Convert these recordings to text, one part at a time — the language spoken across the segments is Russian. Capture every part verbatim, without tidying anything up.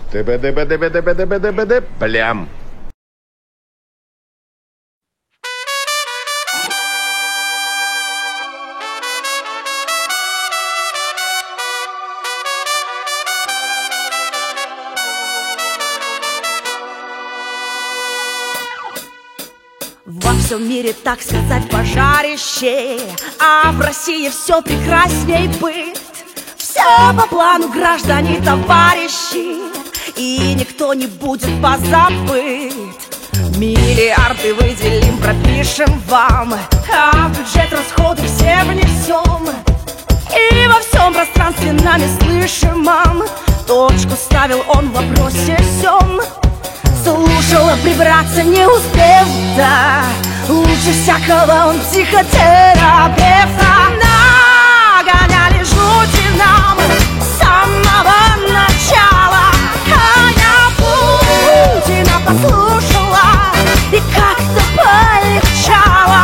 Ты-бы-ды-бы-ды-бы-ды-бы-ды-бы-ды, плям. Во всем мире, так сказать, пожарище, а в России все прекрасней быт. Все по плану, граждане, товарищи, и никто не будет позабыт. Миллиарды выделим, пропишем вам, а в бюджет расходы все внесем. И во всем пространстве нами слышимом точку ставил он в вопросе сём. Слушала, прибраться не успел, да лучше всякого он психотерапевта. Нагоняли жути нам с самого начала, а я Путина послушала и как-то полегчало.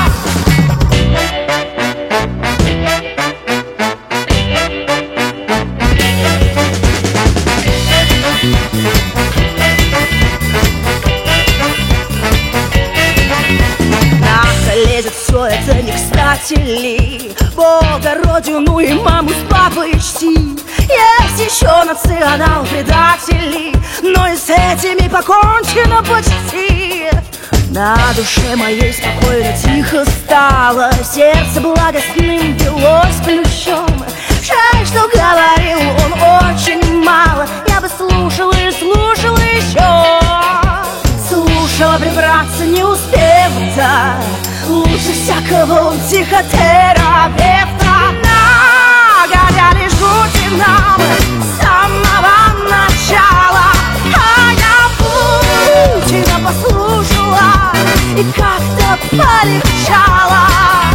Лезет все это не кстати ли, Бога, родину и маму с папой чти. Есть еще национал-предатели, но и с этими покончено почти. На душе моей спокойно, тихо стало, сердце благостным билось плющом. Жаль, что говорил он очень мало, я бы слушала и слушала еще. Слушала, прибраться не успев, да лучше всякого он психотерапевта. Нагоняли жути нам с самого начала, а я Путина послушала и как-то полегчало.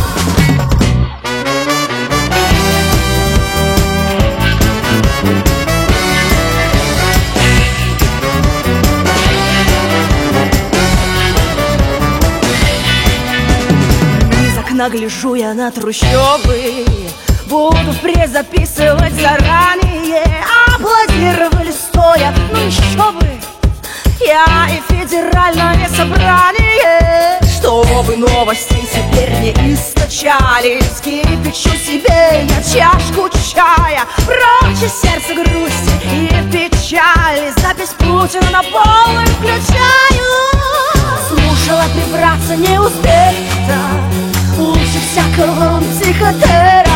Нагляжу я на трущобы, буду впредь записывать заранее. Аплодировали стоя, ну еще бы, я и федеральное собрание. Чтобы новости теперь не источали, скипячу себе я чашку чая. Прочь из сердца грусти и печали, запись Путина на полную включаю. Слушала, прибраться не успею, лучше всякого он психотерапевт.